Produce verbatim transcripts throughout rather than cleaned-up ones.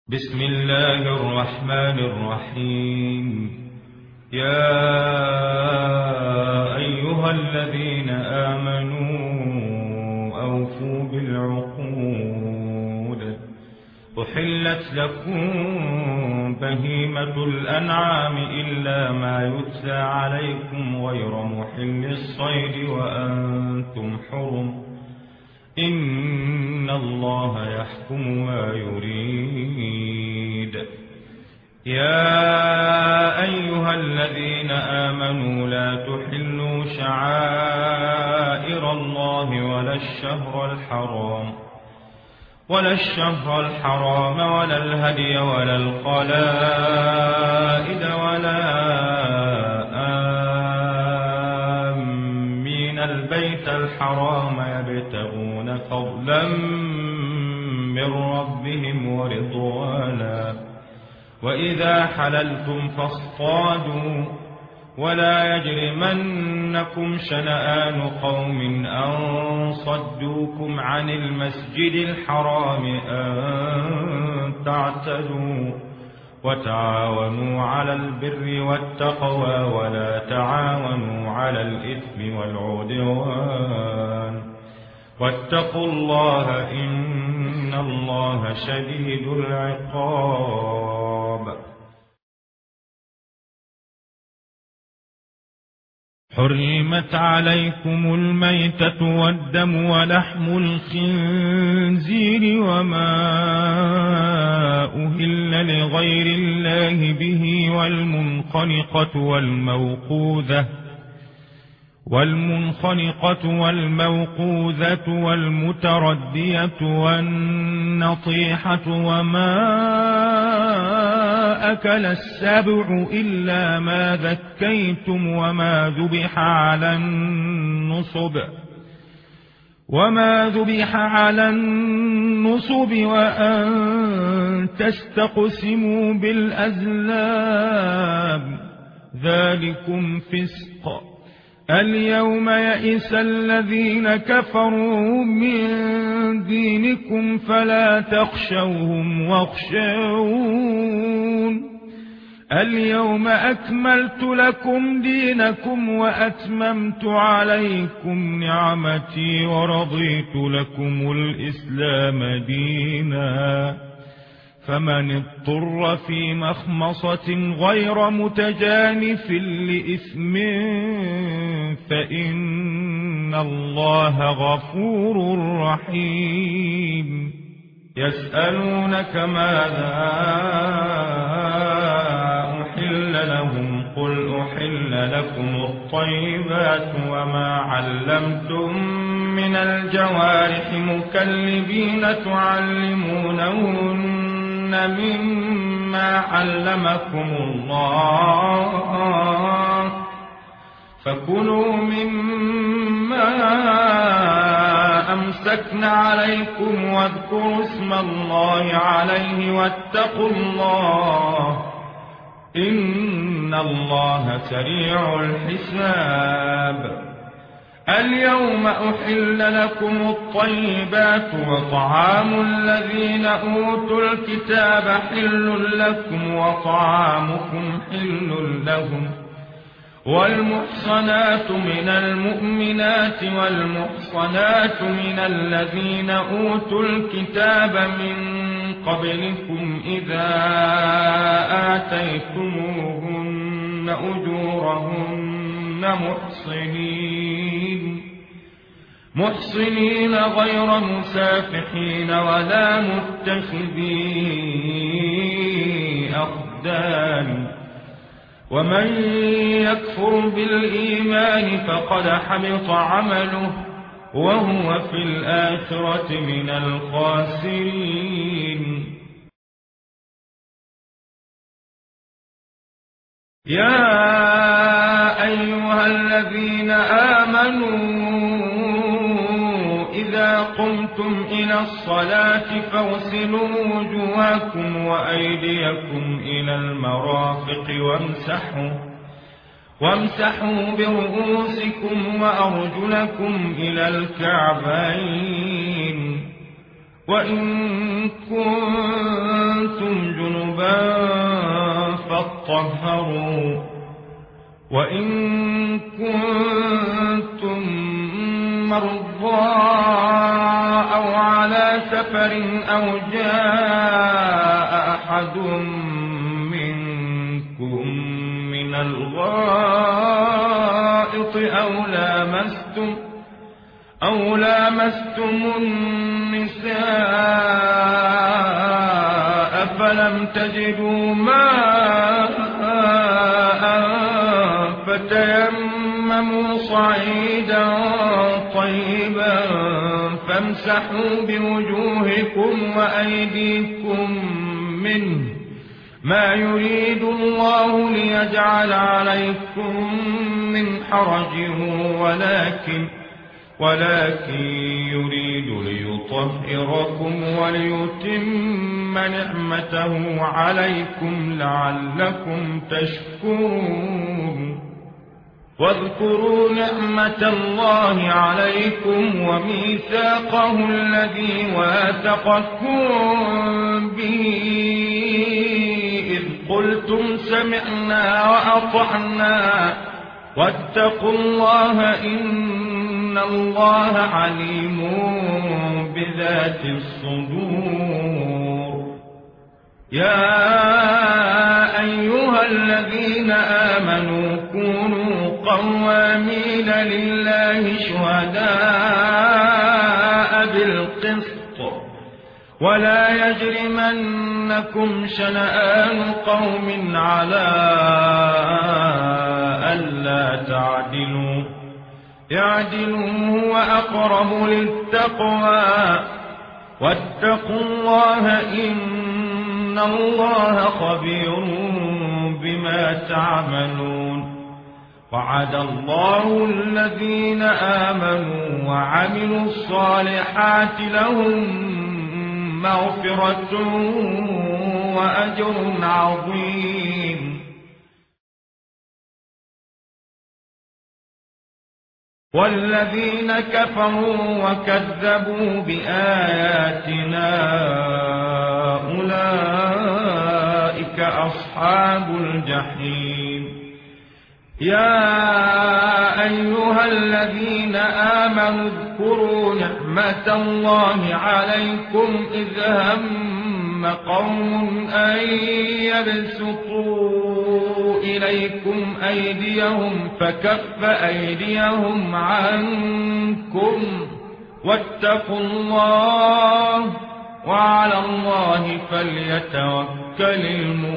بسم الله الرحمن الرحيم. يا أيها الذين آمنوا أوفوا بالعقود. أحلت لكم بهيمة الأنعام إلا ما يتلى عليكم غير محل الصيد وأنتم حرم. إن الله يحكم ما يريد. يا أيها الذين آمنوا لا تحلوا شعائر الله ولا الشهر الحرام ولا الشهر الحرام ولا الهدي ولا القلائد ولا آمين البيت الحرام يبتغون فضلا من ربهم ورضوانا. وإذا حللتم فاصطادوا ولا يجرمنكم شنآن قوم أن صدوكم عن المسجد الحرام أن تعتدوا. وتعاونوا على البر والتقوى ولا تعاونوا على الإثم والعدوان. واتقوا الله إن الله شديد العقاب. حرمت عليكم الميتة والدم ولحم الخنزير وما أهل لغير الله به والمنخنقة والموقوذة والمنخنقة والموقوذة والمتردية والنطيحة وما أكل السبع إلا ما ذكيتم وما ذبح على النصب وما ذبح على النصب وأن تستقسموا بالأزلام ذلكم فسق. اليوم يئس الذين كفروا من دينكم فلا تخشوهم واخشون. اليوم أكملت لكم دينكم وأتممت عليكم نعمتي ورضيت لكم الإسلام دينا. فمن اضطر في مخمصة غير متجانف لإثم فإن الله غفور رحيم. يسألونك ماذا أحل لهم قل أحل لكم الطيبات وما علمتم من الجوارح مكلبين تعلمونهن مما علمكم الله فكلوا مما أمسكن عليكم واذكروا اسم الله عليه واتقوا الله إن الله سريع الحساب. اليوم أحل لكم الطيبات وطعام الذين أوتوا الكتاب حل لكم وطعامكم حل لهم. والمحصنات من المؤمنات والمحصنات من الذين أوتوا الكتاب من قبلكم إذا آتيتموهن أجورهن محصنين محصنين غير مسافحين ولا متخذي أخدان. ومن يكفر بالإيمان فقد حبط عمله وهو في الآخرة من الخاسرين. يا أيها الذين آمنوا إذا قمتم إلى الصلاة فاغسلوا وجوهكم وأيديكم إلى المرافق وامسحوا وامسحوا برؤوسكم وأرجلكم إلى الكعبين. وإن كنتم كنتم جنبا فاطهروا وإن كنتم مرضى أو على سفر أو جاء أحد منكم من الغائط أو لامستم أو لامستم النساء فلم تجدوا ماء فتيمموا صعيدا طيبا فامسحوا بوجوهكم وأيديكم منه ما يريد الله ليجعل عليكم من حرج ولكن ولكن يريد ليطهركم وليتم نعمته عليكم لعلكم تشكرون واذكروا نعمة الله عليكم وميثاقه الذي واثقكم به إذ قلتم سمعنا وأطعنا واتقوا الله إن الله عليم بذات الصدور يا أيها الذين آمنوا كونوا قوامين لله شهداء بالقسط ولا يجرمنكم شنآن قوم على ألا تعدلوا اعدلوا هو أقرب للتقوى واتقوا الله إن الله خبير بما تعملون وعد الله الذين آمنوا وعملوا الصالحات لهم مغفرة وأجر عظيم والذين كفروا وكذبوا بآياتنا أولئك أصحاب الجحيم يا أيها الذين آمنوا اذكروا نعمة الله عليكم إذ هم قوم أن يبسطوا إليكم أيديهم فكف أيديهم عنكم واتقوا الله وعلى الله فليتوكل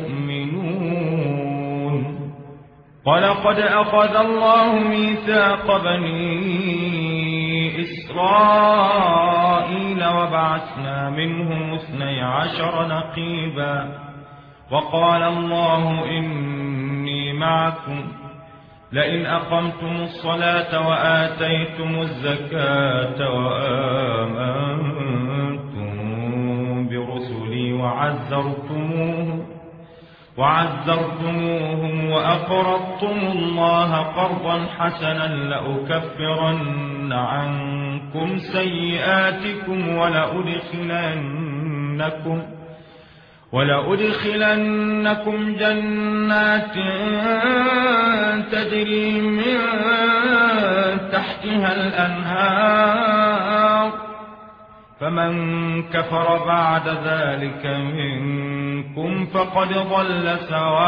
المؤمنون ولقد أخذ الله ميثاق بني إسرائيل وبعثنا منهم اثني عشر نقيبا وقال الله إني معكم لئن أقمتم الصلاة وآتيتم الزكاة وآمنتم برسلي وعزرتموهم وعزرتموهم وأقرضتم الله قرضا حسنا لأكفرن عنكم سيئاتكم ولأدخلنكم ولأدخلنكم جنات تجري من تحتها الأنهار فمن كفر بعد ذلك منكم فقد ضل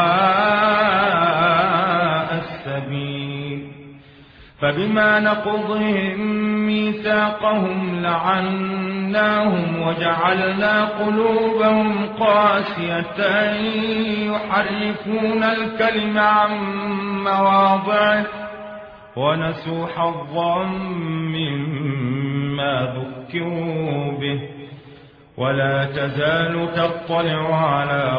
سواء السبيل فبما نقضهم ميثاقهم لعناهم وجعلنا قلوبهم قاسية يحرفون الكلم عن مواضعه ونسوا حظا مما ذكروا به ولا تزال تطلع على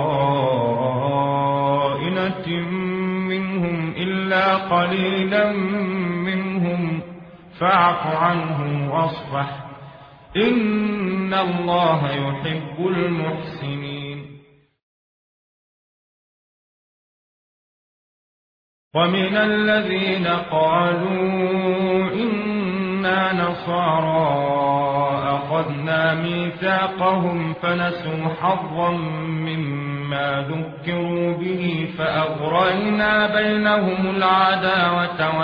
خائنة منهم إلا قليلا منهم فاعف عنهم واصفح إن الله يحب المحسنين ومن الذين قالوا إن إنا نصارى أخذنا ميثاقهم فنسوا حظا مما ذكروا به فأغرينا بينهم العداوة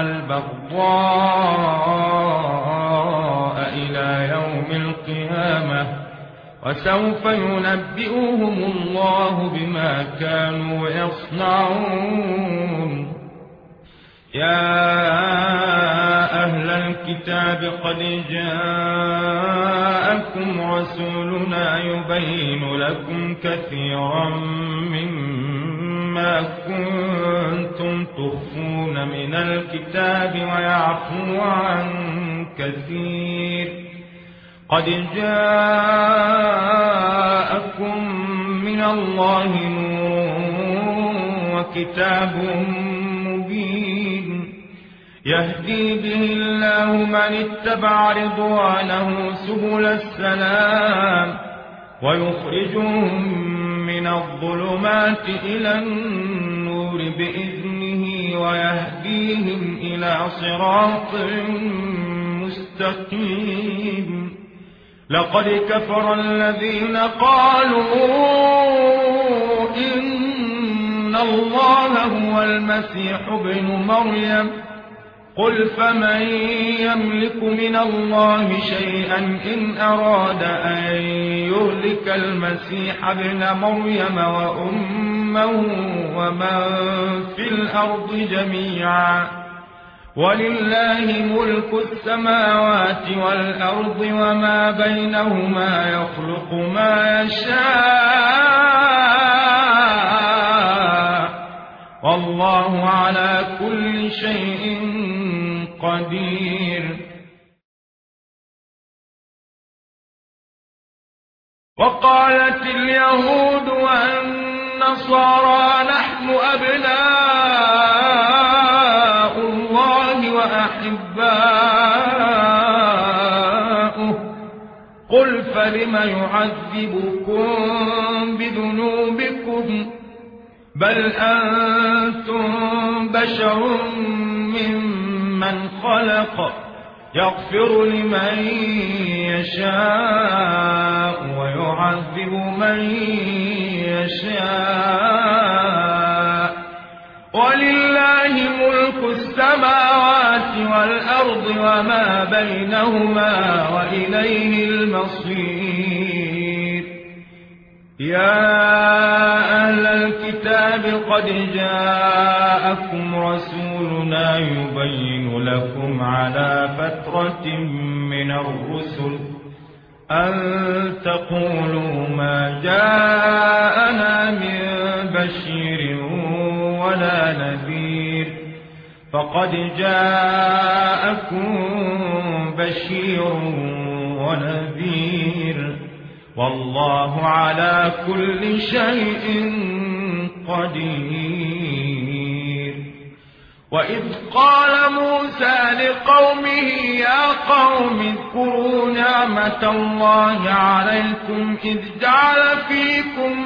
والبغضاء إلى يوم القيامة وسوف ينبئهم الله بما كانوا يصنعون. يا أهل الكتاب قد جاءكم رسولنا يبين لكم كثيرا مما كنتم تخفون من الكتاب ويعفو عن كثير. قد جاءكم من الله نور وكتاب مبين يهدي به الله من اتبع رضوانه سبل السلام ويخرجهم من الظلمات إلى النور بإذنه ويهديهم إلى صراط مستقيم. لقد كفر الذين قالوا إن الله هو المسيح ابن مريم قل فمن يملك من الله شيئا إن أراد أن يهلك المسيح ابن مريم وأمه ومن في الأرض جميعا ولله ملك السماوات والأرض وما بينهما يخلق ما يشاء والله على كل شيء قدير. وقالت اليهود والنصارى نحن أبناء الله وأحباؤه قل فلم يعذبكم بذنوبكم بل أنتم بشر ممن خلق يغفر لمن يشاء ويعذب من يشاء ولله ملك السماوات والأرض وما بينهما وإليه المصير. يا أهل الكتاب قد جاءكم رسولنا يبين لكم على فترة من الرسل أن تقولوا ما جاءنا من بشير ولا نذير فقد جاءكم بشير ونذير والله على كل شيء قدير. وإذ قال موسى لقومه يا قوم اذكروا نعمة الله عليكم إذ جعل فيكم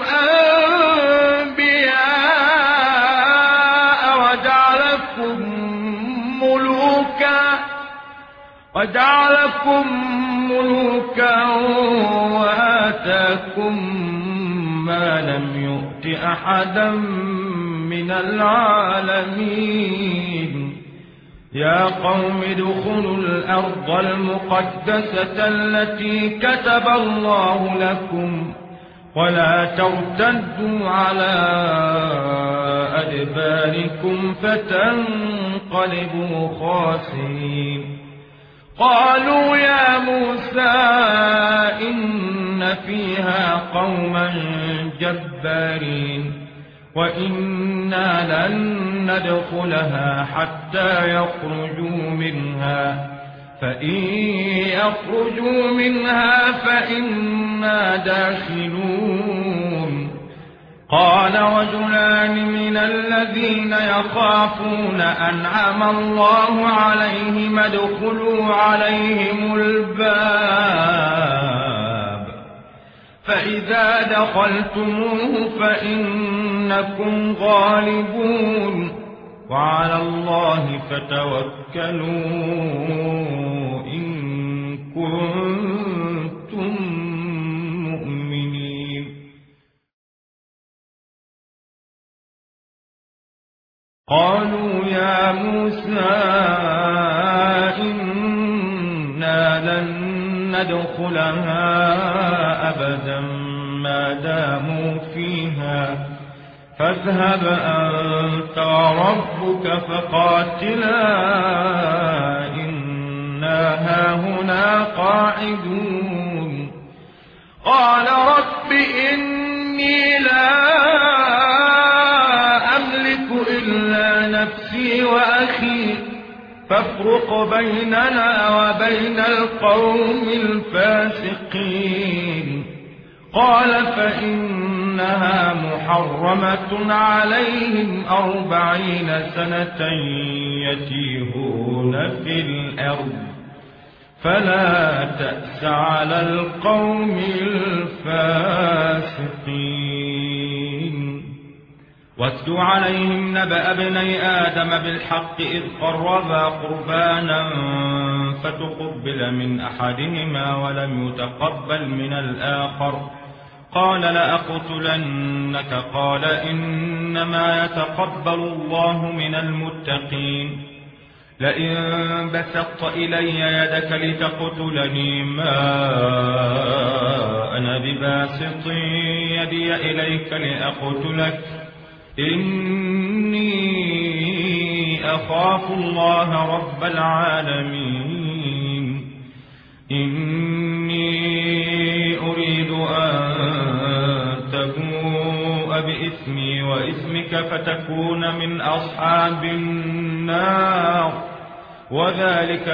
أنبياء وجعلكم ملوكا وجعلكم ملوكا وآتاكم ما لم يؤت أحدا من العالمين. يا قوم ادخلوا الأرض المقدسة التي كتب الله لكم ولا ترتدوا على أدباركم فتنقلبوا خاسرين. قالوا يا موسى إن فيها قوما جبارين وإنا لن ندخلها حتى يخرجوا منها فإن يخرجوا منها فإنا داخلون. قال رجلان من الذين يخافون أنعم الله عليهم ادخلوا عليهم الباب فإذا دخلتموه فإنكم غالبون وعلى الله فتوكلوا إن كنتم مؤمنين. قالوا يا موسى إنا لن ندخلها أبدا ما داموا فيها فاذهب أنت وربك فقاتلا إنا هاهنا قاعدون. قال رب إني لا أملك إلا نفسي وأخي فافرق بيننا وبين القوم الفاسقين. قال فإنها محرمة عليهم أربعين سنة يتيهون في الأرض فلا تأس على القوم الفاسقين. واتل عليهم نبأ ابني آدم بالحق إذ قربا قربانا فتقبل من أحدهما ولم يتقبل من الآخر قال لأقتلنك قال إنما يتقبل الله من المتقين. لئن بسطت إلي يدك لتقتلني ما أنا بباسط يدي إليك لأقتلك إني أخاف الله رب العالمين. إني أريد أن تبوء بإثمي وإثمك فتكون من أصحاب النار وذلك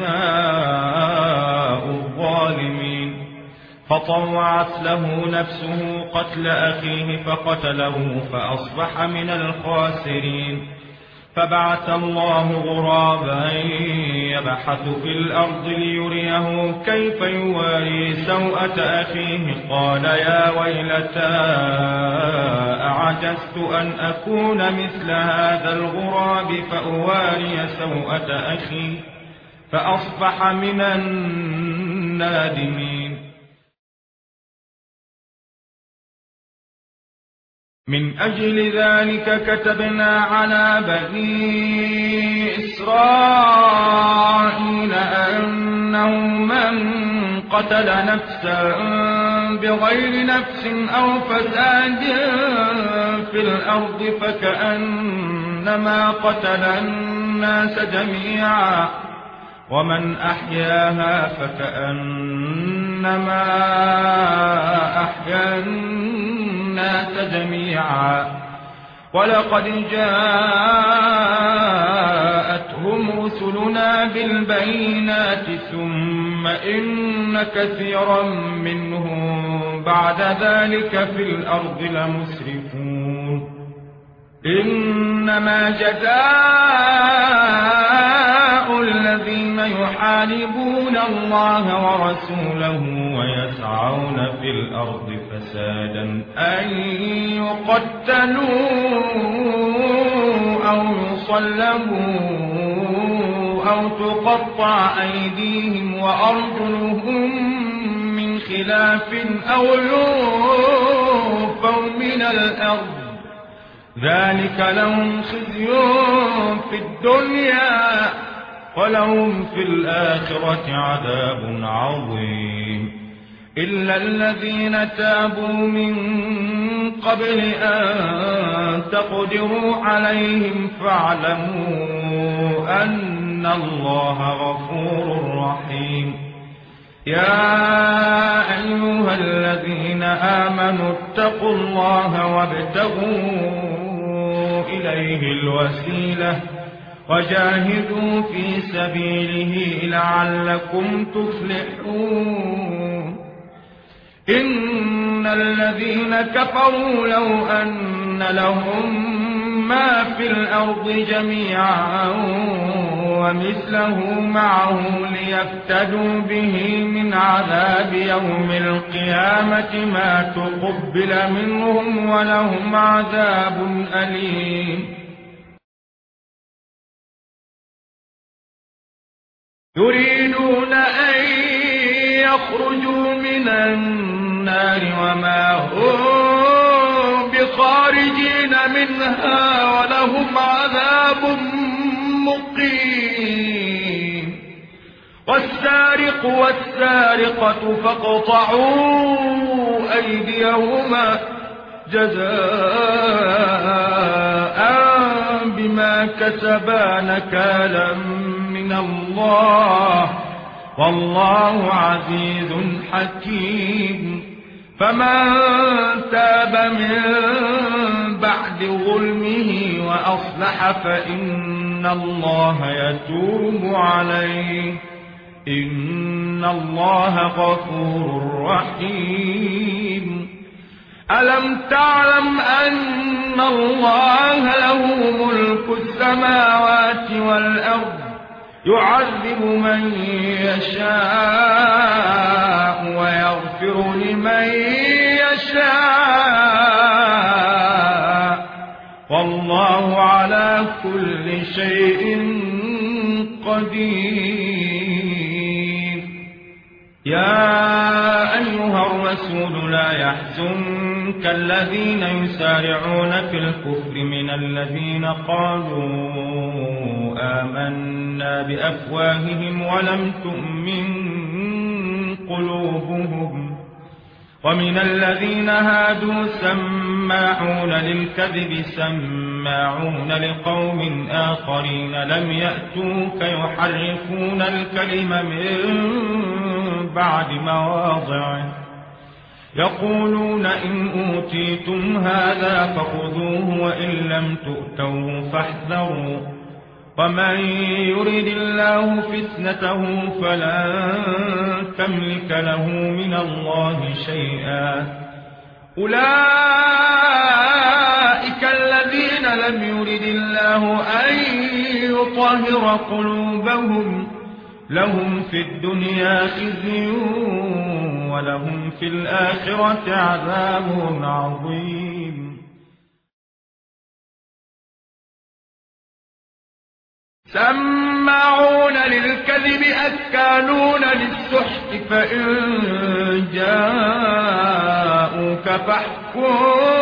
جزاء الظالمين. فطوعت له نفسه قتل أخيه فقتله فأصبح من الخاسرين. فبعث الله غرابا يبحث في الأرض ليريه كيف يواري سوءة أخيه قال يا ويلتى أعجزت أن أكون مثل هذا الغراب فأواري سوءة أخي فأصبح من النادمين. من أجل ذلك كتبنا على بني إسرائيل أنه من قتل نفسا بغير نفس أو فساد في الأرض فكأنما قتل الناس جميعا ومن أحياها فكأنما أحيا الناس جميعا. ولقد جاءتهم رسلنا بالبينات ثم إن كثيرا منهم بعد ذلك في الأرض لمسرفون. إنما جزاء الذين يحاربون الله ورسوله ويسعون في الأرض فسادا أن يقتلوا أو يصلبوا أو تقطع أيديهم وأرجلهم من خلاف أو ينفوا من الأرض ذلك لهم خزي في الدنيا ولهم في الآخرة عذاب عظيم. إلا الذين تابوا من قبل أن تقدروا عليهم فاعلموا أن الله غفور رحيم. يا أيها الذين آمنوا اتقوا الله وابتغوا إليه الوسيلة وجاهدوا في سبيله لعلكم تفلحون. إن الذين كفروا لو أن لهم ما في الأرض جميعا ومثله معه ليفتدوا به من عذاب يوم القيامة ما تقبل منهم ولهم عذاب أليم. يريدون أن يخرجوا من النار وما هم بخارجين منها ولهم عذاب مقيم. والسارق والسارقة فاقطعوا أيديهما جزاء بما كسبا نكالا من الله والله عزيز حكيم. فمن تاب من بعد ظلمه وأصلح فإن الله يتوب عليه إن الله غفور رحيم. ألم تعلم أن الله له ملك السماوات والأرض يعذب من يشاء ويغفر لمن يشاء والله على كل شيء قدير. يا أيها الرسول لا يحزنك الذين يسارعون في الكفر من الذين قالوا آمنا بأفواههم ولم تؤمن قلوبهم ومن الذين هادوا سماعون للكذب سماعون لقوم آخرين لم يأتوك يحرفون الكلم من بعد مواضعه يقولون إن أوتيتم هذا فخذوه وإن لم تؤتوه فاحذروا ومن يرد الله فتنته فلن تملك له من الله شيئا. أولئك الذين لم يرد الله أن يطهر قلوبهم لهم في الدنيا خزي ولهم في الآخرة عذاب عظيم. سماعون للكذب أكالون للسحت فإن جاءوك فاحكم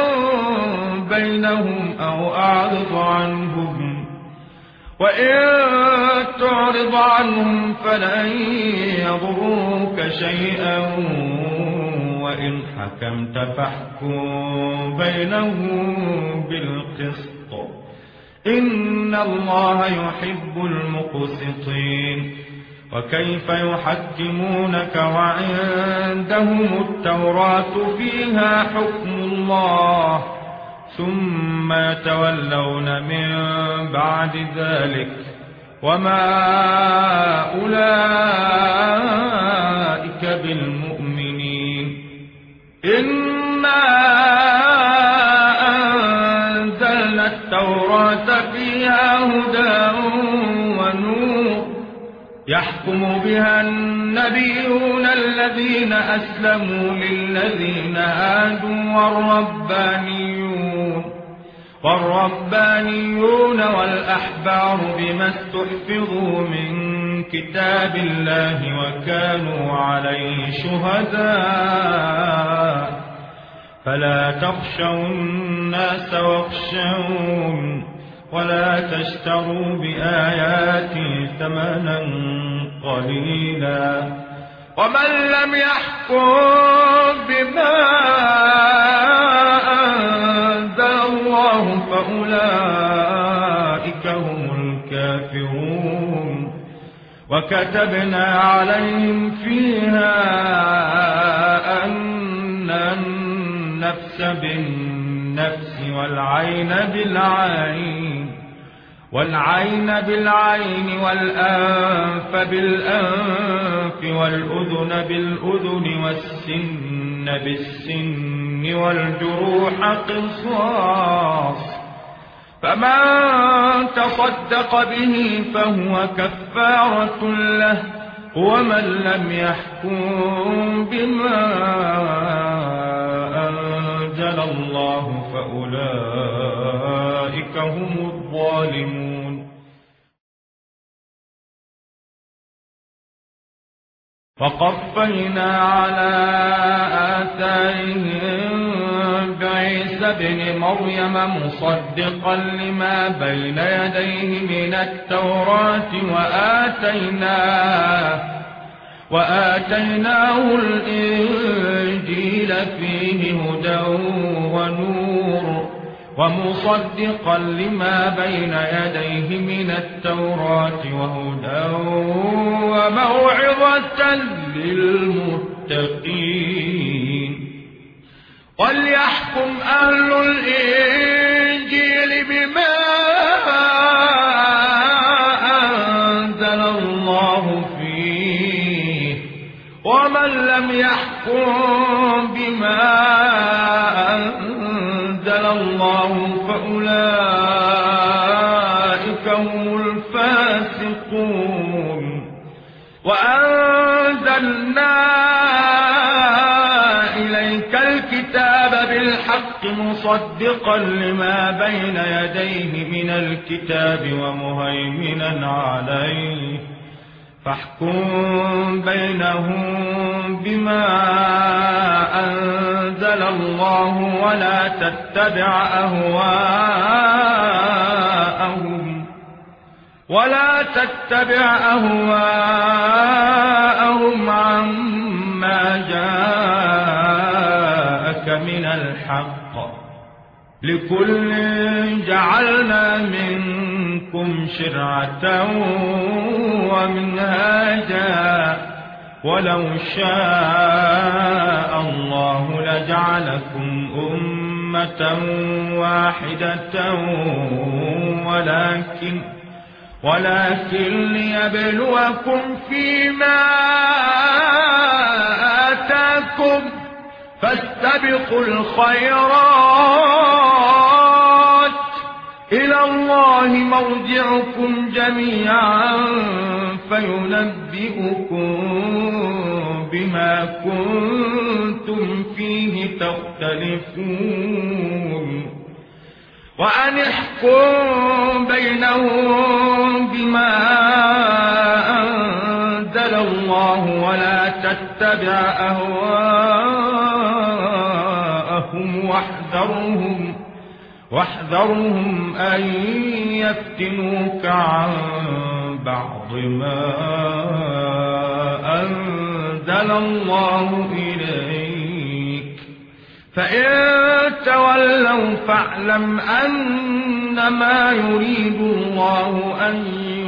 بينهم أو أعرض عنهم وإن تعرض عنهم فلن يضروك شيئا وإن حكمت فاحكم بينهم بالقسط إن الله يحب المقسطين. وكيف يحكمونك وعندهم التوراة فيها حكم الله ثم يتولون من بعد ذلك وما أولئك بالمؤمنين. إنا أنزلنا التوراة فيها هدى ونور يحكم بها النبيون الذين أسلموا للذين هادوا والربانيون والربانيون والأحبار بما استحفظوا من كتاب الله وكانوا عليه شهداء فلا تخشوا الناس واخشون ولا تشتروا بآياتي ثمنا قليلا ومن لم يحكم بما أنزل الله فأولئك هم الكافرون. وكتبنا عليهم فيها أن النفس بالنفس والعين بالعين والعين بالعين والأنف بالأنف والأذن بالأذن والسن بالسن والجروح قصاص فمن تصدق به فهو كفارة له ومن لم يحكم بما أنزل الله فأولئك هم الظالمون. وقفينا على آثارهم بعيسى ابن مريم مصدقا لما بين يديه من التوراة وآتيناه, وآتيناه الإنجيل فيه هدى ونور ومصدقا لما بين يديه من التوراة وهدى وموعظة للمتقين. وليحكم أهل الإنجيل بما أنزل الله فيه ومن لم يحكم بما أنزل الله فأولئك هم الفاسقون. وأنزلنا إليك الكتاب بالحق مصدقا لما بين يديه من الكتاب ومهيمنا عليه فاحكم بينهم بما أنزل الله ولا تتبع أهواءهم ولا تتبع أهواءهم عما جاءك من الحق. لكل جعلنا منكم شرعة ومنهاجا ولو شاء الله لجعلكم أمة واحدة ولكن ولكن ليبلوكم فيما آتاكم فاستبقوا الخيرات إلى الله مرجعكم جميعا فينبئكم بما كنتم فيه تختلفون. وأن احكم بينهم بما أنزل الله ولا تتبع أهواءهم واحذرهم واحذرهم أن يفتنوك عن بعض ما أنزل الله إليك فإن تولوا فاعلم أنما يريد الله أن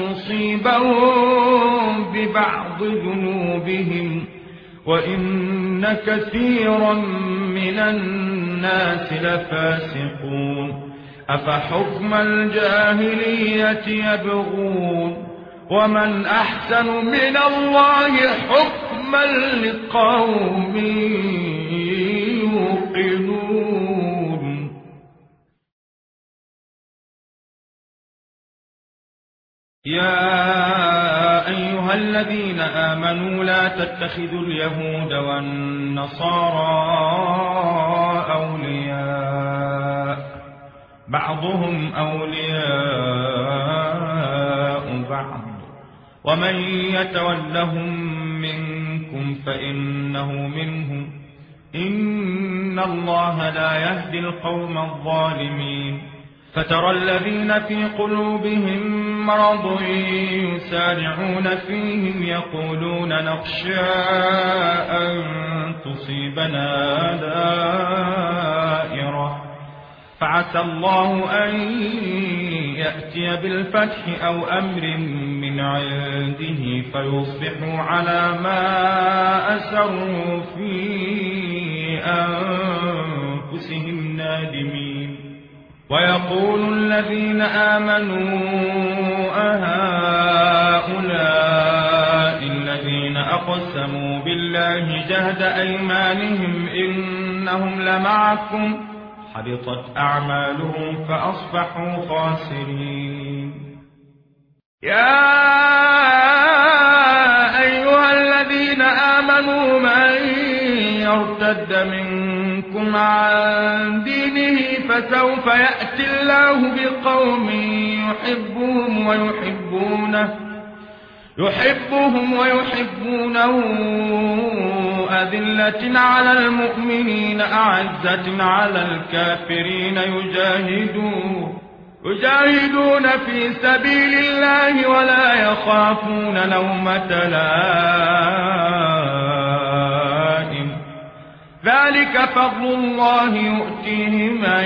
يصيبهم ببعض ذنوبهم وإن كثيرا من الناس لفاسقون. أفحكم الجاهلية يبغون ومن أحسن من الله حكما لقوم يوقنون. يا أيها الذين آمنوا لا تتخذوا اليهود والنصارى أولياء بعضهم أولياء بعض ومن يتولهم منكم فإنه منهم إن الله لا يهدي القوم الظالمين. فترى الذين في قلوبهم مرض يسارعون فيهم يقولون نخشى أن تصيبنا دائرة فعسى الله أن يأتي بالفتح أو أمر من عنده فيصبحوا على ما أسروا في أنفسهم نادمين. ويقول الذين آمنوا أهؤلاء الذين أقسموا بالله جهد أيمانهم إنهم لمعكم حبطت أعمالهم فأصبحوا خاسرين. يا أيها الذين آمنوا من يرتد منكم عن دينه فسوف يأتي الله بقوم يحبهم ويحبونه يحبهم ويحبونه أذلة على المؤمنين أعزة على الكافرين يجاهدون يجاهدون في سبيل الله ولا يخافون لومة لائم ذلك فضل الله يؤتيه من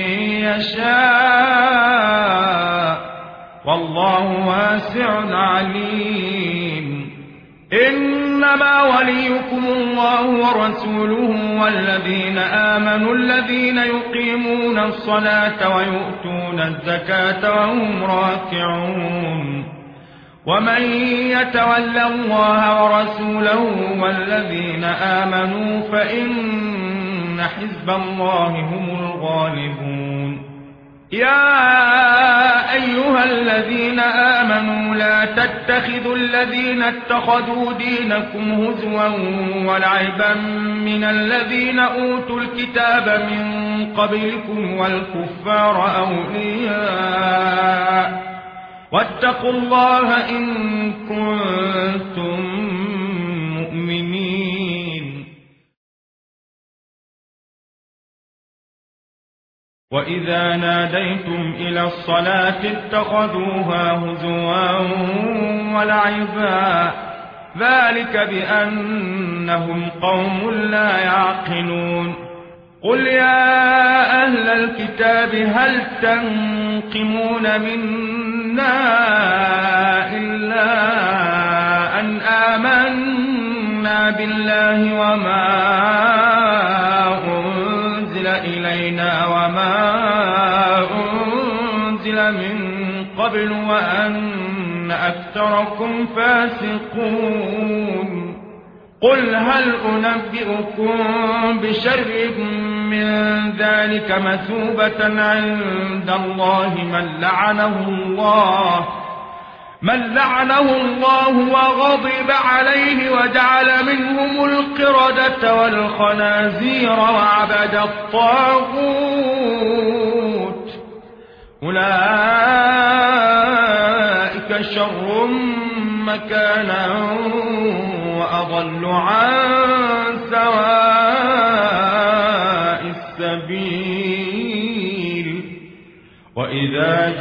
يشاء والله واسع عليم إنما وليكم الله ورسوله والذين آمنوا الذين يقيمون الصلاة ويؤتون الزكاة وهم راكعون ومن يتول الله ورسوله والذين آمنوا فإن حزب الله هم الغالبون يا أيها الذين آمنوا لا تتخذوا الذين اتخذوا دينكم هزوا ولعبا من الذين أوتوا الكتاب من قبلكم والكفار أولياء واتقوا الله إن كنتم مؤمنين وإذا ناديتم إلى الصلاة اتخذوها هزوا ولعبا ذلك بأنهم قوم لا يعقلون قل يا أهل الكتاب هل تنقمون منا إلا أن آمنا بالله وما أنزل إلينا وما أنزل من قبل وأن أكثركم فاسقون قل هل أنبئكم بشر من ذلك مثوبة عند الله من لعنه الله من لعنه الله وغضب عليه وجعل منهم القردة والخنازير وعبد الطاغوت أولئك شر مكانا وأضل عن سواء السبيل وإذا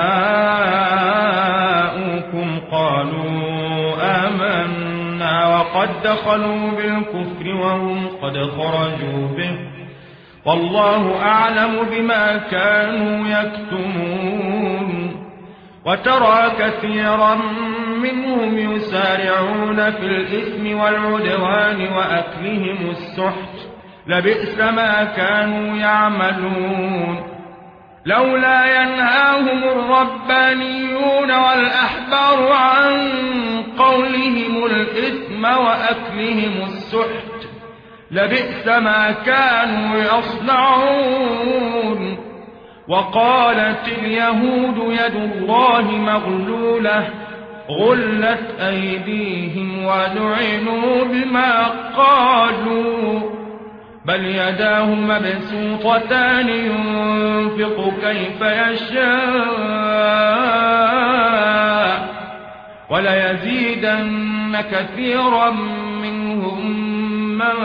جاءوكم قالوا آمنا وقد دخلوا بالكفر وهم قد خرجوا به والله أعلم بما كانوا يكتمون وترى كثيرا منهم يسارعون في الإثم والعدوان وأكلهم السحت لبئس ما كانوا يعملون لولا ينهاهم الربانيون والأحبار عن قولهم الإثم وأكلهم السحت لبئس ما كانوا يصنعون وقالت اليهود يد الله مغلولة غلت أيديهم ولعنوا بما قالوا بل يداه مبسوطتان ينفق كيف يشاء وليزيدن كثيرا منهم ما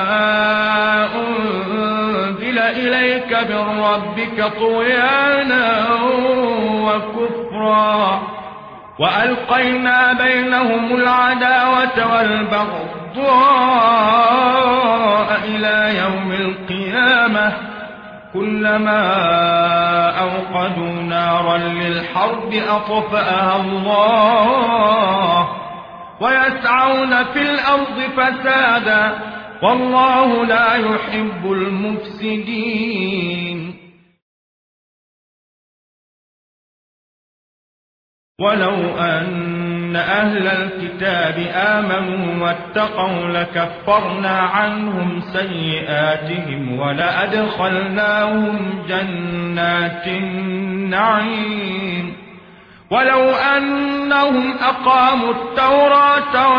أنزل إليك من ربك طغيانا وكفرا وألقينا بينهم العداوة والبغضاء إلى يوم القيامة كلما أوقدوا نارا للحرب أطفأها الله ويسعون في الأرض فسادا والله لا يحب المفسدين ولو أن أهل الكتاب آمنوا واتقوا لكفرنا عنهم سيئاتهم ولأدخلناهم جنات النعيم ولو أنهم أقاموا التوراة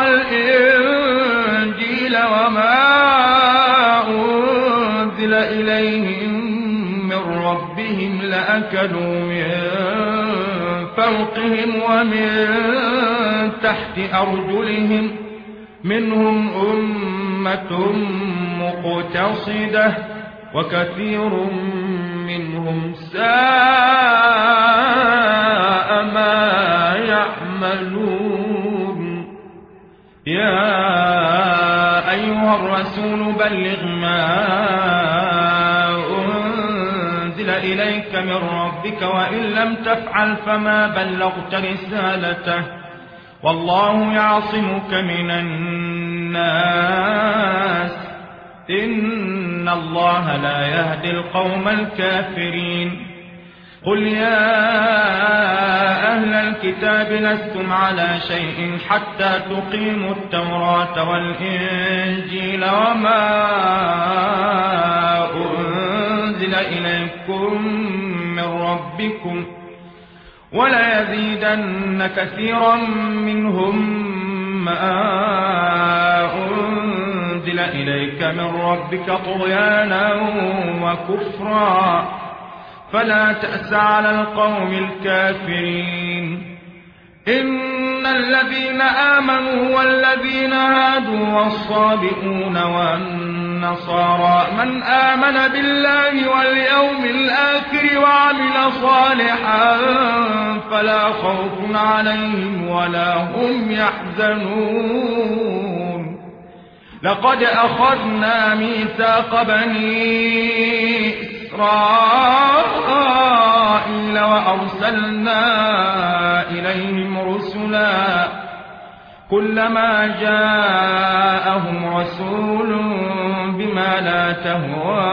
والإنجيل وما أنزل إليهم من ربهم لأكلوا من فوقهم ومن تحت أرجلهم منهم أمة مقتصدة وكثير منهم ساء ما يعملون. يا أيها الرسول بلغ ما أنزل إليك من ربك وإن لم تفعل فما بلغت رسالته والله يعصمك من الناس إن الله لا يهدي القوم الكافرين. قل يا أهل الكتاب لستم على شيء حتى تقيموا التوراة والإنجيل وما أنزل إليكم من ربكم وليزيدن كثيرا منهم ما أنزل إليك من ربك طغيانا وكفرا فلا تأس على القوم الكافرين. إن الذين آمنوا والذين هادوا والصابئون والنصارى من آمن بالله واليوم الآخر وعمل صالحا فلا خوف عليهم ولا هم يحزنون. لقد أخذنا ميثاق بني إسرائيل وأرسلنا إليهم رسلا كلما جاءهم رسول بما لا تهوى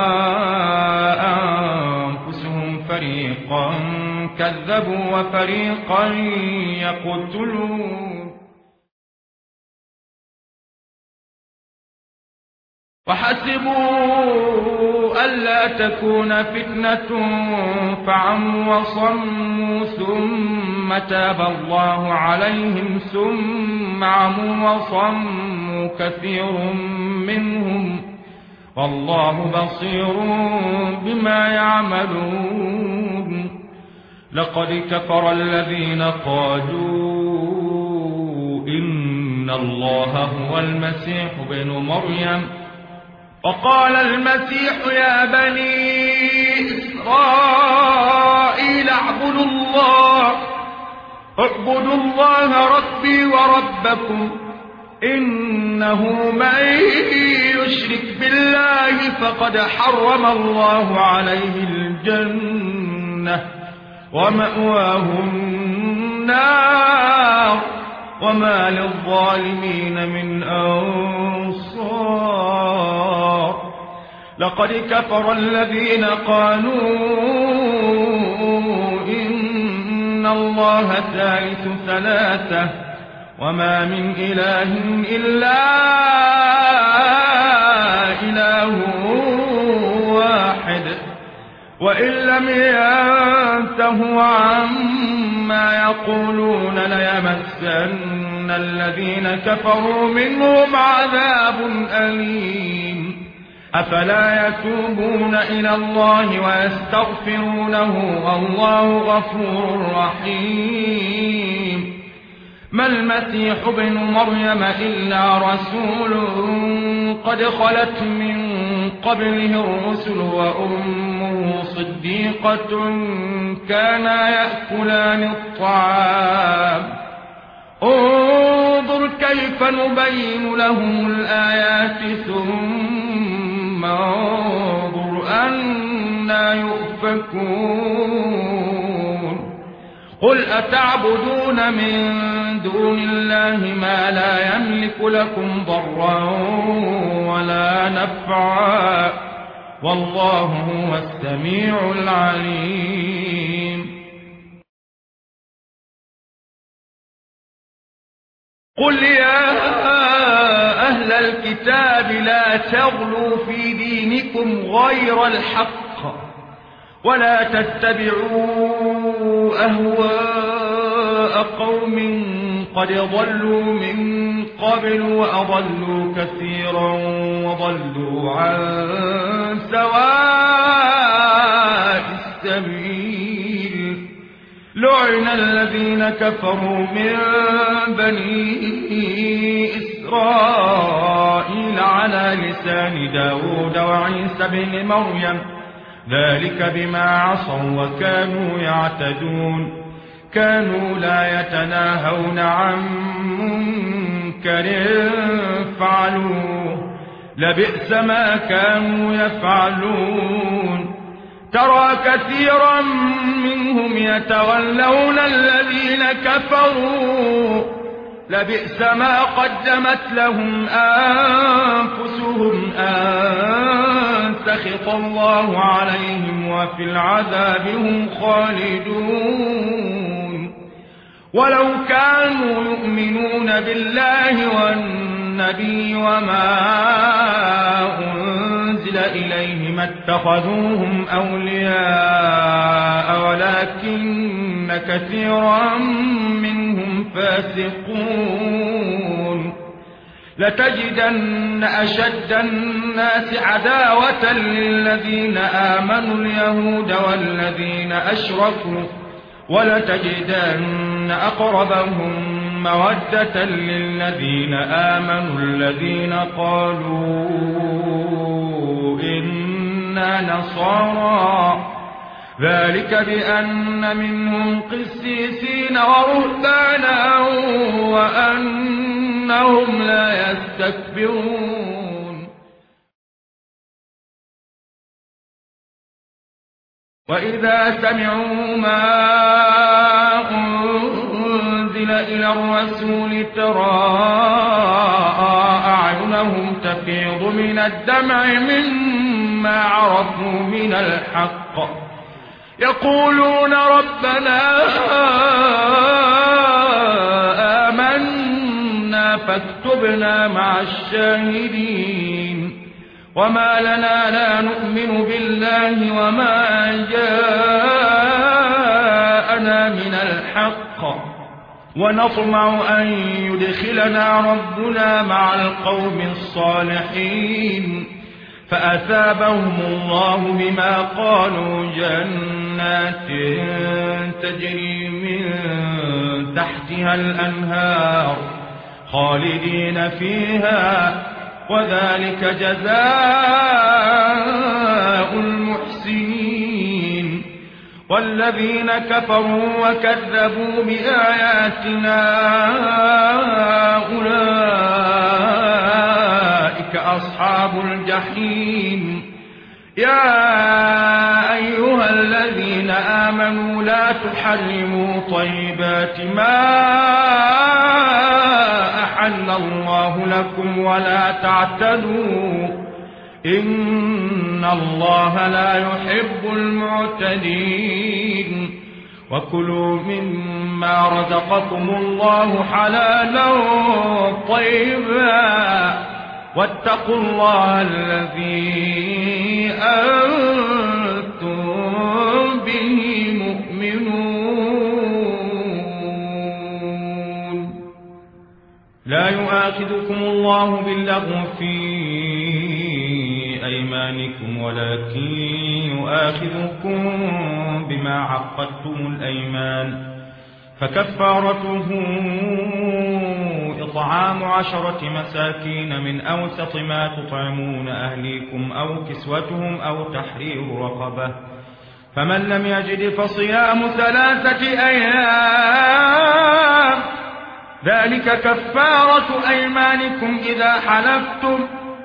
أنفسهم فريقا كذبوا وفريقا يقتلون. وحسبوا ألا تكون فتنة فعموا وصموا ثم تاب الله عليهم ثم عموا وصموا كثير منهم والله بصير بما يعملون. لقد كفر الذين قالوا إن الله هو المسيح ابن مريم وقال المسيح يا بني إسرائيل اعبدوا الله اعبدوا الله ربي وربكم إنه من يشرك بالله فقد حرم الله عليه الجنة ومأواه النار وما للظالمين من أنصار. لقد كفر الذين قالوا إن الله ثالث ثلاثة وما من إله إلا إله واحد وإن لم ينتهوا عما يقولون ليمسن الذين كفروا منهم عذاب أليم. أفلا يتوبون إلى الله ويستغفرونه والله غفور رحيم. ما المسيح ابن مريم إلا رسول قد خلت من قبله الرسل وأمه صديقة كانا يأكلان الطعام انظر كيف نبين لهم الآيات ثم انظر أنا يؤفكون. قل أتعبدون من دون الله ما لا يملك لكم ضرا ولا نفعا والله هو السميع العليم. قل يا أهل الكتاب لا تغلوا في دينكم غير الحق ولا تتبعوا أهواء قوم قد ضلوا من قبل وأضلوا كثيرا وضلوا عن سواء السبيل لعن الذين كفروا من بني إسرائيل على لسان داود وعيسى بن مريم ذلك بما عصوا وكانوا يعتدون كانوا لا يتناهون عن منكر فعلوه لبئس ما كانوا يفعلون ترى كثيرا منهم يتولون الذين كفروا لبئس ما قدمت لهم أنفسهم أن سخط الله عليهم وفي العذاب هم خالدون ولو كانوا يؤمنون بالله والنبي وما أنزل إليه ما اتخذوهم أولياء ولكن كثيرا منهم فاسقون لتجدن أشد الناس عداوة للذين آمنوا اليهود والذين أشركوا ولتجدن أقربهم مودة للذين آمنوا الذين قالوا إنا نصارى ذلك بأن منهم قسيسين ورهبانا وأنهم لا يستكبرون وإذا سمعوا ما أنزل إلى الرسول ترى أعينهم تفيض من الدمع مما عرفوا من الحق يقولون ربنا آمنا فاكتبنا مع الشاهدين وما لنا لا نؤمن بالله وما جاءنا من الحق ونطمع أن يدخلنا ربنا مع القوم الصالحين فأثابهم الله بما قالوا جنات تجري من تحتها الأنهار خالدين فيها وذلك جزاء المحسنين والذين كفروا وكذبوا بآياتنا أولئك أصحاب الجحيم يا أيها الذين آمنوا لا تحرموا طيبات ما أحل الله لكم ولا تعتدوا إن الله لا يحب المعتدين وكلوا مما رزقكم الله حلالا طيبا واتقوا الله الذي أنتم به مؤمنون لا يؤاخذكم الله باللغو في أيمانكم ولكن يؤاخذكم بما عقدتم الأيمان فكفارته إطعام عشرة مساكين من أوسط ما تطعمون أهليكم أو كسوتهم أو تحرير رقبة فمن لم يجد فصيام ثلاثة أيام ذلك كفارة أيمانكم إذا حلفتم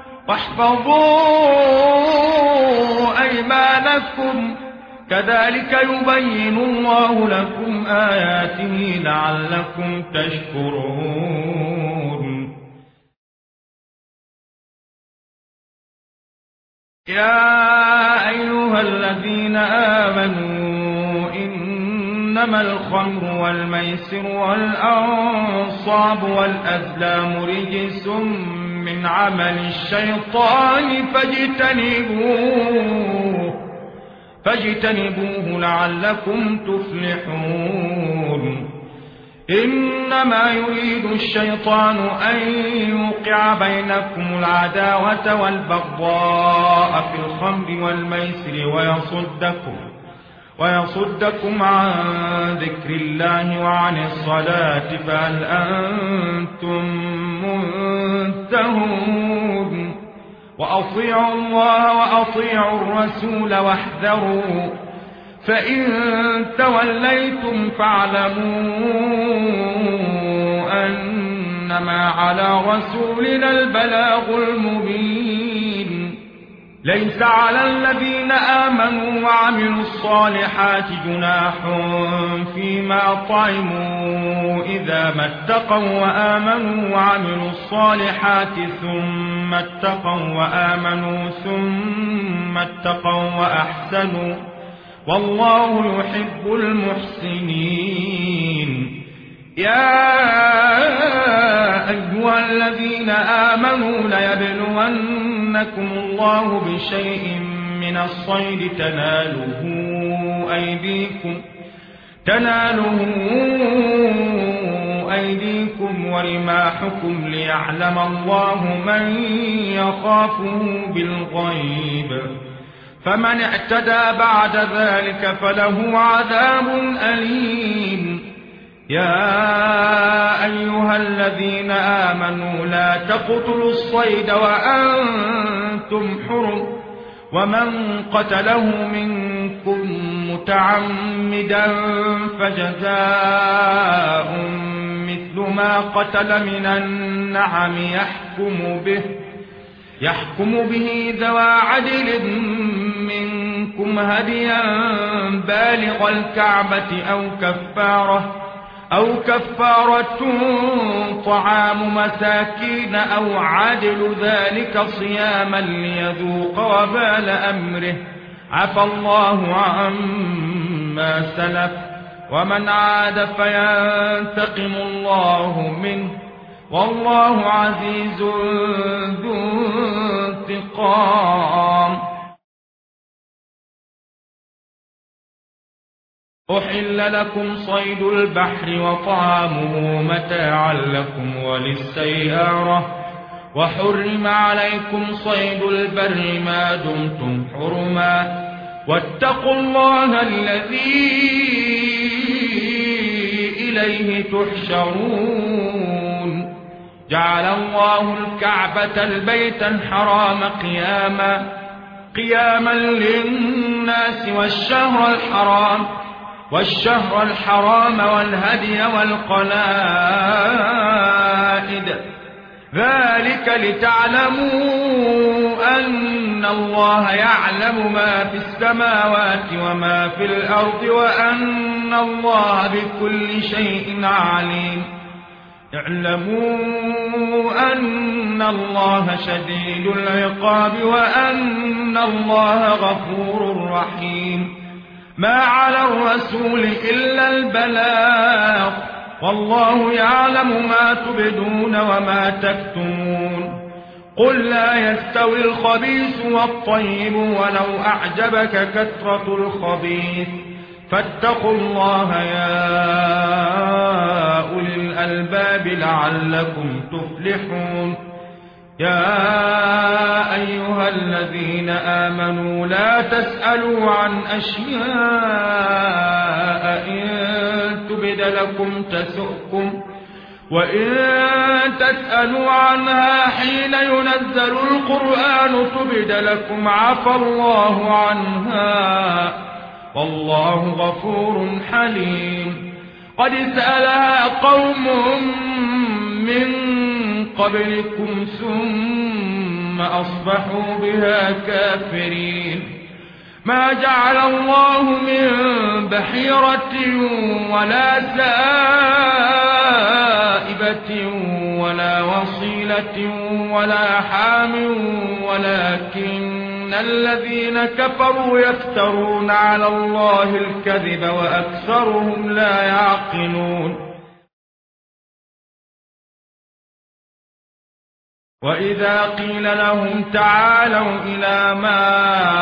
واحفظوا أيمانكم كذلك يبين الله لكم آياته لعلكم تشكرون يا أيها الذين آمنوا إنما الخمر والميسر والأنصاب والأزلام رجس من عمل الشيطان فاجتنبوه فاجتنبوه لعلكم تفلحون إنما يريد الشيطان أن يوقع بينكم العداوة والبغضاء في الخمر والميسر ويصدكم ويصدكم عن ذكر الله وعن الصلاة فهل أنتم منتهون وأطيعوا الله وأطيعوا الرسول واحذروا فإن توليتم فاعلموا أنما على رسولنا البلاغ المبين ليس على الذين آمنوا وعملوا الصالحات جناح فيما طعموا إذا ما اتقوا وآمنوا وعملوا الصالحات ثم اتقوا وآمنوا ثم اتقوا وأحسنوا والله يحب المحسنين. يا أيها الذين آمنوا ليبلونكم الله بشيء من الصيد تناله أيديكم تناله أيديكم ورماحكم ليعلم الله من يخافه بالغيب فمن اعتدى بعد ذلك فله عذاب أليم. يا أيها الذين آمنوا لا تقتلوا الصيد وأنتم حرم ومن قتله منكم متعمدا فجزاء مثل ما قتل من النعم يحكم به يحكم به ذوى عدل منكم هديا بالغ الكعبة أو كفارة أو كفارة طعام مساكين أو عدل ذلك صياما ليذوق وبال أمره عفى الله عما سلف ومن عاد فينتقم الله منه والله عزيز ذو انتقام. أحل لكم صيد البحر وطعامه متاعا لكم وللسيارة وحرم عليكم صيد البر ما دمتم حرما واتقوا الله الذي إليه تحشرون. جعل الله الكعبة البيت الحرام قياما قياما للناس والشهر الحرام والشهر الحرام والهدي والقلائد ذلك لتعلموا أن الله يعلم ما في السماوات وما في الأرض وأن الله بكل شيء عليم. اعلموا أن الله شديد العقاب وأن الله غفور رحيم. ما على الرسول إلا البلاغ والله يعلم ما تبدون وما تكتمون. قل لا يستوي الخبيث والطيب ولو أعجبك كثرة الخبيث فاتقوا الله يا أولي الألباب لعلكم تفلحون. يا أيها الذين آمنوا لا تسألوا عن أشياء إن تبد لكم تسؤكم وإن تسألوا عنها حين ينزل القرآن تبد لكم عفى الله عنها والله غفور حليم. قد سألها قوم من قبلكم ثم أصبحوا بها كافرين. ما جعل الله من بحيرة ولا سائبة ولا وصيلة ولا حام ولكن الذين كفروا يفترون على الله الكذب وأكثرهم لا يعقلون. وإذا قيل لهم تعالوا إلى ما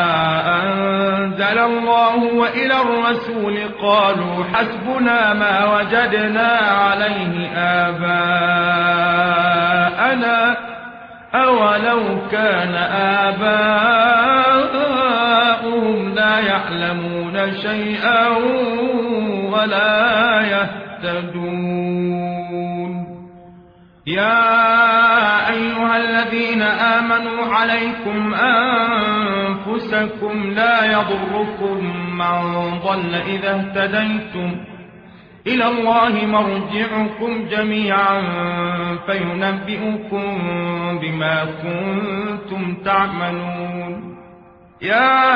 أنزل الله وإلى الرسول قالوا حسبنا ما وجدنا عليه آباءنا أولو كان آباؤهم قوم لا يعلمون شيئا ولا يهتدون. يا أيها الذين آمنوا عليكم أنفسكم لا يضركم من ضل إذا اهتديتم إلى الله مرجعكم جميعا فينبئكم بما كنتم تعملون. يا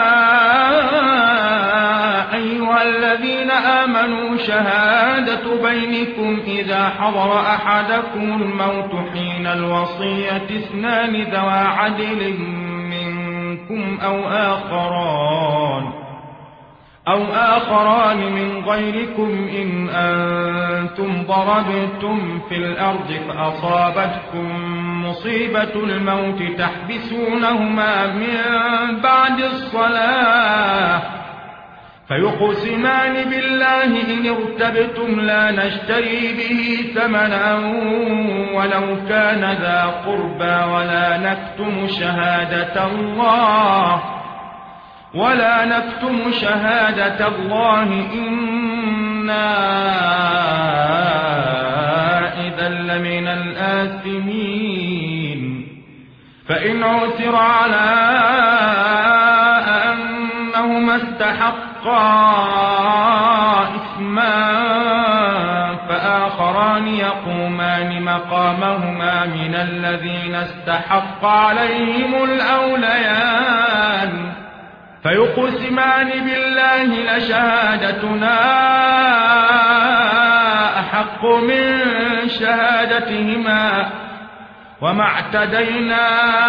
أيها الذين آمنوا شهادة بينكم إذا حضر أحدكم الموت حين الوصية اثنان ذوى عدل منكم أو آخران أو آخران من غيركم إن أنتم ضربتم في الأرض فأصابتكم مصيبة الموت تحبسونهما من بعد الصلاة فيقسمان بالله إن ارتبتم لا نشتري به ثمنا ولو كان ذا قربى ولا نكتم شهادة الله ولا نكتم شهادة الله إنا إذا لمن الآثمين. فإن عثر على أنهما استحقا إثما فآخران يقومان مقامهما من الذين استحق عليهم الأوليان فيقسمان بالله لشهادتنا أحق من شهادتهما وما اعتدينا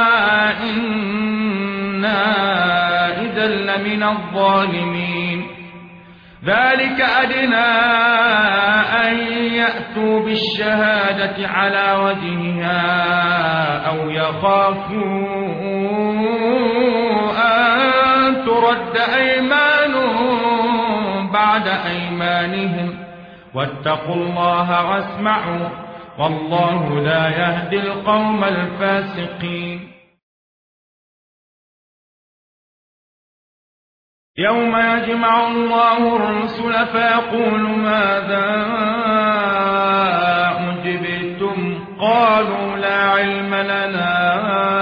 إنا إذا لمن الظالمين. ذلك أدنى أن يأتوا بالشهادة على وجهها أو يخافوا أن ترد أيمان بعد أيمانهم واتقوا الله واسمعوا والله لا يهدي القوم الفاسقين. يوم يجمع الله الرسل فيقول ماذا أجبتم قالوا لا علم لنا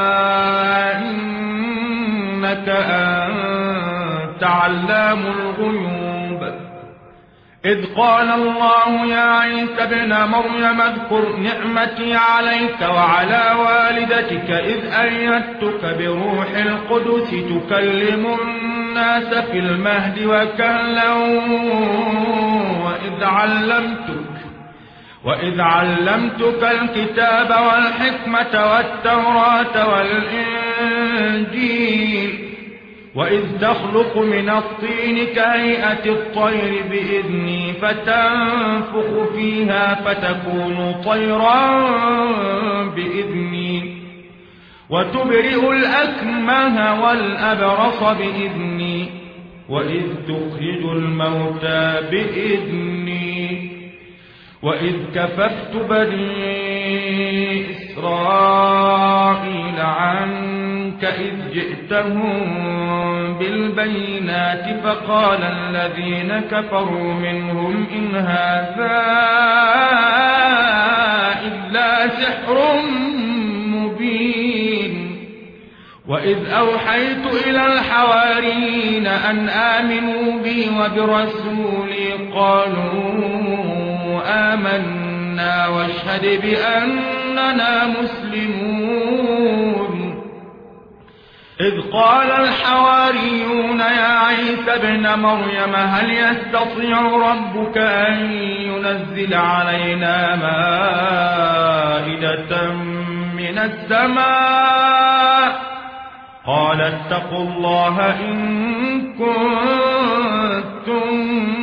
إنك أنت علام الغيوب. إذ قال الله يا عيسى ابن مريم اذكر نعمتي عليك وعلى والدتك إذ أيدتك بروح القدس تكلم الناس في المهد وكهلا وإذ علمتك وإذ علمتك الكتاب والحكمة والتوراة والإنجيل وإذ تخلق من الطين كهيئة الطير بإذني فتنفخ فيها فتكون طيرا بإذني وتبرئ الأكمه والأبرص بإذني وإذ تخرج الموتى بإذني وإذ كففت بني إسرائيل عنك إذ جئتهم بالبينات فقال الذين كفروا منهم إن هذا إلا سحر مبين. وإذ أوحيت إلى الحواريين أن آمنوا بي وبرسولي قالوا آمنا واشهد بأننا مسلمون. إذ قال الحواريون يا عيسى ابن مريم هل يستطيع ربك أن ينزل علينا مائدة من السماء قال اتقوا الله إن كنتم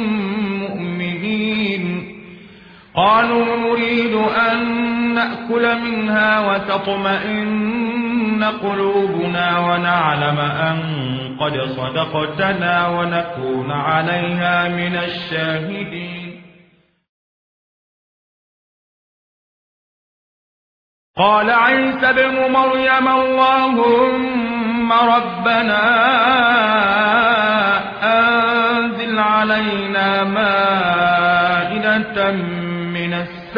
مؤمنين. قالوا نريد أن نأكل منها وتطمئن قلوبنا ونعلم أن قد صدقتنا ونكون عليها من الشاهدين. قال عيسى ابن مريم اللهم ربنا علينا مائدة من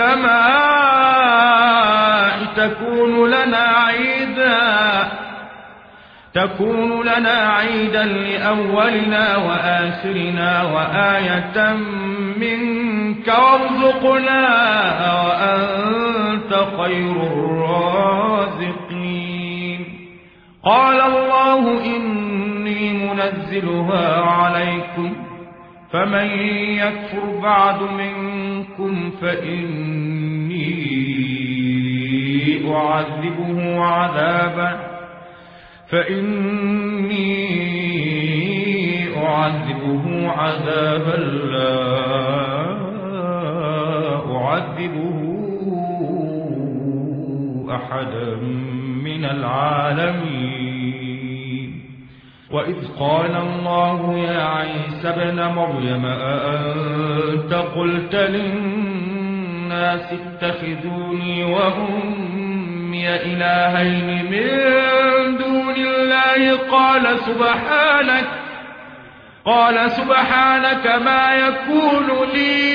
السماء تكون لنا عيدا تكون لنا عيدا لأولنا وآخرنا وآية منك وارزقنا وأنت خير الرازقين. قال الله إني منزلها عليكم فمن يكفر بعد منكم فإني أعذبه عذابا فإني أعذبه عذابا لا أعذبه أحدا من العالمين. وإذ قال الله يا عيسى ابن مريم أأنت قلت للناس اتخذوني وأمي إلهين من دون الله قال سبحانك قال سبحانك ما يكون لي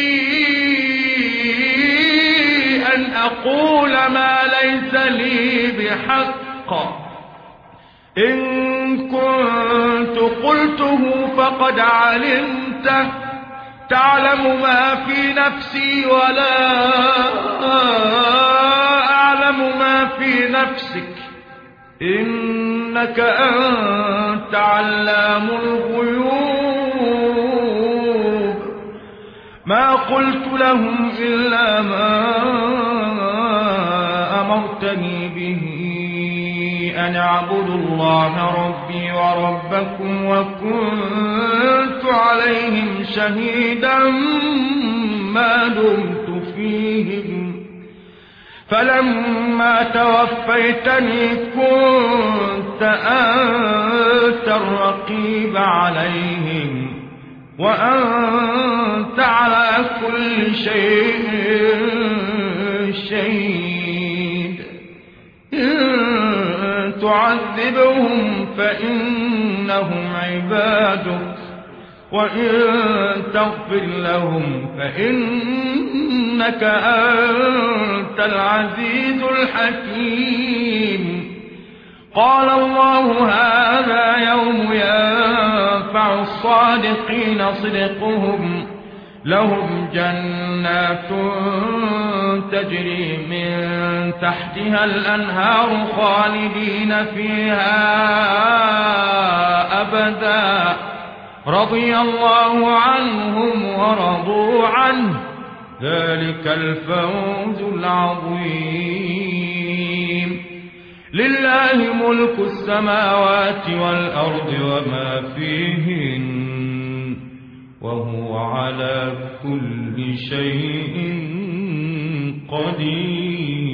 أن أقول ما ليس لي بحق إن كنت قلته فقد علمته تعلم ما في نفسي ولا أعلم ما في نفسك إنك أنت علام الغيوب. ما قلت لهم إلا ما أمرتني به أن اعبدوا الله ربي وربكم وكنت عليهم شهيدا ما دمت فيهم فلما توفيتني كنت أنت الرقيب عليهم وأنت على كل شيء شهيد. إن تعذبهم فإنهم عبادك وإن تغفر لهم فإنك أنت العزيز الحكيم. قال الله هذا يوم ينفع الصادقين صدقهم لهم جنات تجري من تحتها الأنهار خالدين فيها أبدا رضي الله عنهم ورضوا عنه ذلك الفوز العظيم. لله ملك السماوات والأرض وما فيهن وهو على كل شيء قدير.